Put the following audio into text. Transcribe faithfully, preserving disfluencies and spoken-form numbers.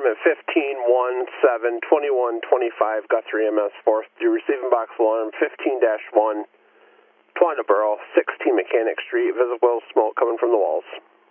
alarm at fifteen one seven twenty-one twenty-five Guthrie M S fourth. Your receiving box alarm fifteen one Twanaboro, sixteen Mechanic Street, visible smoke coming from the walls.